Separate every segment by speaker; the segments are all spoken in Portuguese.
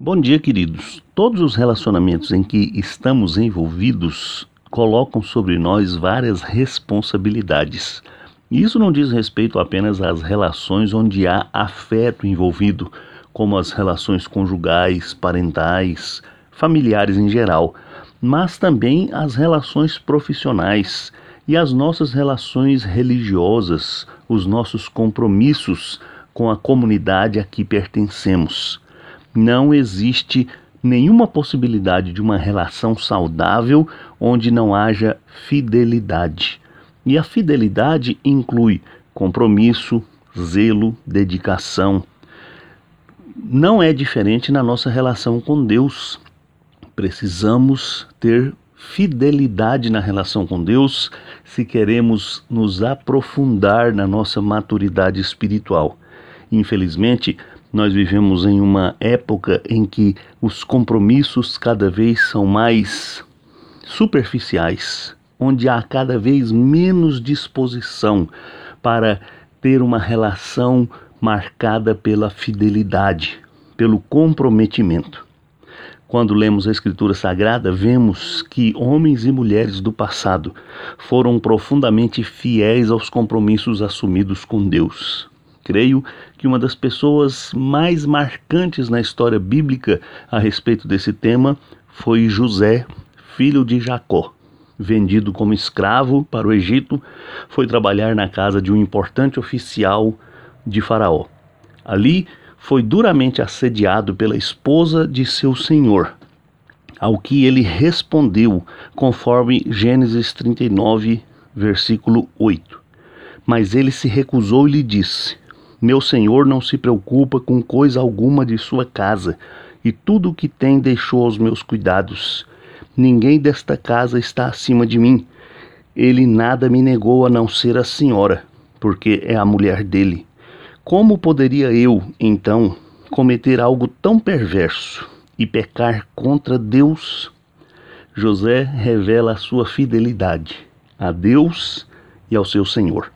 Speaker 1: Bom dia, queridos. Todos os relacionamentos em que estamos envolvidos colocam sobre nós várias responsabilidades. E isso não diz respeito apenas às relações onde há afeto envolvido, como as relações conjugais, parentais, familiares em geral, mas também as relações profissionais e as nossas relações religiosas, os nossos compromissos com a comunidade a que pertencemos. Não existe nenhuma possibilidade de uma relação saudável onde não haja fidelidade. E a fidelidade inclui compromisso, zelo, dedicação. Não é diferente na nossa relação com Deus. Precisamos ter fidelidade na relação com Deus se queremos nos aprofundar na nossa maturidade espiritual. Infelizmente, nós vivemos em uma época em que os compromissos cada vez são mais superficiais, onde há cada vez menos disposição para ter uma relação marcada pela fidelidade, pelo comprometimento. Quando lemos a Escritura Sagrada, vemos que homens e mulheres do passado foram profundamente fiéis aos compromissos assumidos com Deus. Creio que uma das pessoas mais marcantes na história bíblica a respeito desse tema foi José, filho de Jacó. Vendido como escravo para o Egito, foi trabalhar na casa de um importante oficial de Faraó. Ali, foi duramente assediado pela esposa de seu senhor, ao que ele respondeu conforme Gênesis 39, versículo 8. Mas ele se recusou e lhe disse: meu senhor não se preocupa com coisa alguma de sua casa, e tudo o que tem deixou aos meus cuidados. Ninguém desta casa está acima de mim. Ele nada me negou a não ser a senhora, porque é a mulher dele. Como poderia eu, então, cometer algo tão perverso e pecar contra Deus? José revela a sua fidelidade a Deus e ao seu Senhor.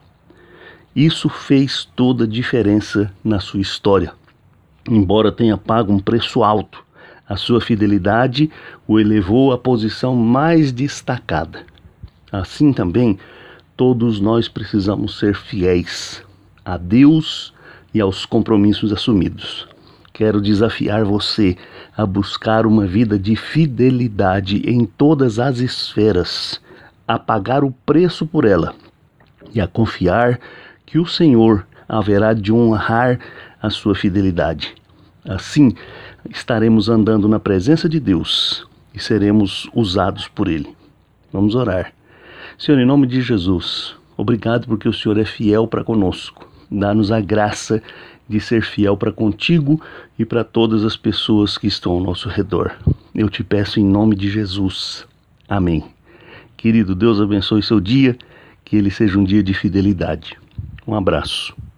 Speaker 1: Isso fez toda a diferença na sua história. Embora tenha pago um preço alto, a sua fidelidade o elevou à posição mais destacada. Assim também, todos nós precisamos ser fiéis a Deus e aos compromissos assumidos. Quero desafiar você a buscar uma vida de fidelidade em todas as esferas, a pagar o preço por ela e a confiar que o Senhor haverá de honrar a sua fidelidade. Assim, estaremos andando na presença de Deus e seremos usados por Ele. Vamos orar. Senhor, em nome de Jesus, obrigado porque o Senhor é fiel para conosco. Dá-nos a graça de ser fiel para contigo e para todas as pessoas que estão ao nosso redor. Eu te peço em nome de Jesus. Amém. Querido, Deus abençoe seu dia, que ele seja um dia de fidelidade. Um abraço.